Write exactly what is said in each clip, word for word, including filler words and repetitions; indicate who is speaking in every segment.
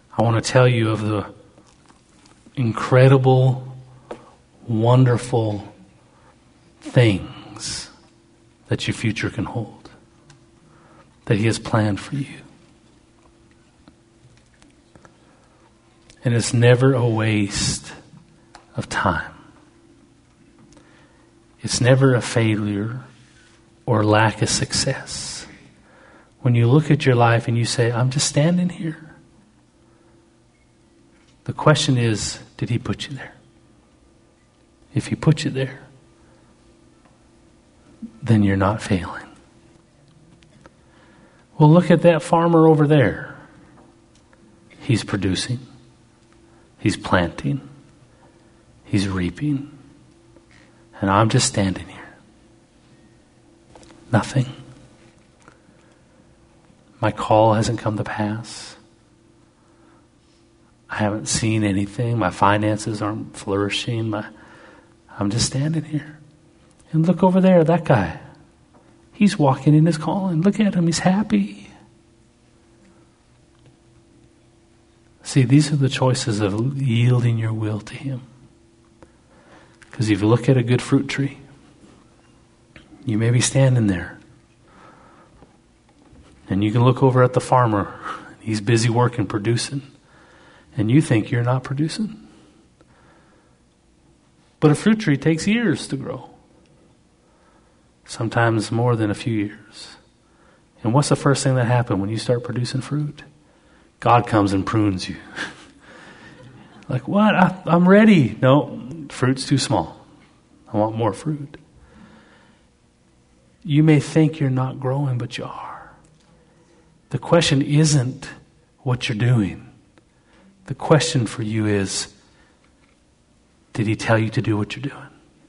Speaker 1: I want to tell you of the incredible, wonderful things that your future can hold, that He has planned for you. And it's never a waste of time. It's never a failure or lack of success. When you look at your life and you say, I'm just standing here. The question is, did He put you there? If He put you there, then you're not failing. Well, look at that farmer over there. He's producing. He's planting. He's reaping. And I'm just standing here. Nothing. My call hasn't come to pass. I haven't seen anything. My finances aren't flourishing. My, I'm just standing here. And look over there, that guy. He's walking in his calling. Look at him. He's happy. See, these are the choices of yielding your will to Him. Because if you look at a good fruit tree, you may be standing there. And you can look over at the farmer. He's busy working, producing. And you think you're not producing. But a fruit tree takes years to grow. Sometimes more than a few years. And what's the first thing that happens when you start producing fruit? God comes and prunes you. Like, what? I, I'm ready. No, fruit's too small. I want more fruit. You may think you're not growing, but you are. The question isn't what you're doing. The question for you is, did He tell you to do what you're doing?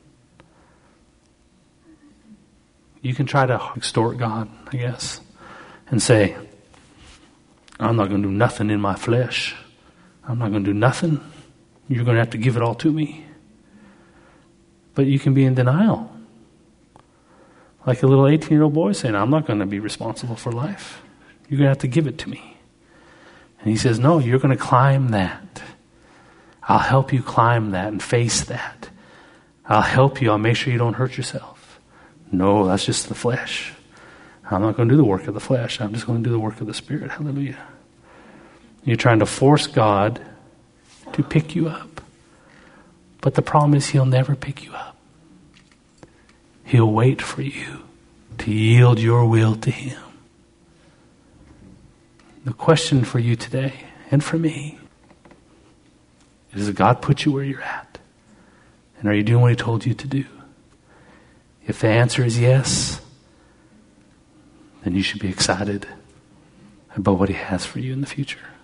Speaker 1: You can try to extort God, I guess, and say, I'm not going to do nothing in my flesh. I'm not going to do nothing. You're going to have to give it all to me. But you can be in denial. Like a little eighteen-year-old boy saying, I'm not going to be responsible for life. You're going to have to give it to me. And He says, no, you're going to climb that. I'll help you climb that and face that. I'll help you. I'll make sure you don't hurt yourself. No, that's just the flesh. I'm not going to do the work of the flesh. I'm just going to do the work of the Spirit. Hallelujah. You're trying to force God to pick you up. But the problem is He'll never pick you up. He'll wait for you to yield your will to Him. The question for you today, and for me, is, does God put you where you're at? And are you doing what He told you to do? If the answer is yes, then you should be excited about what He has for you in the future.